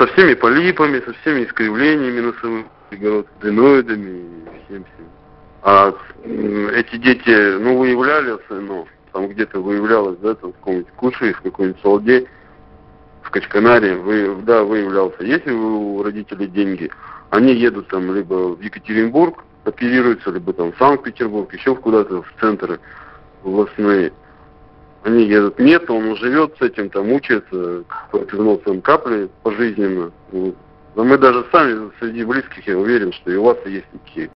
со всеми полипами, со всеми искривлениями носовых перегородок, аденоидами и всем-всем. А эти дети, ну, выявлялись, ну, там где-то выявлялось, да, там в каком-нибудь Куши, в какой-нибудь Салде, в Качканаре, да, выявлялся. Если у родителей деньги, они едут там либо в Екатеринбург, оперируются, либо там в Санкт-Петербург, еще куда-то в центры областные. Они едут. Нет, он живет с этим, там учится, отвернулся капли пожизненно. Вот. Но мы даже сами среди близких, я уверен, что и у вас есть такие.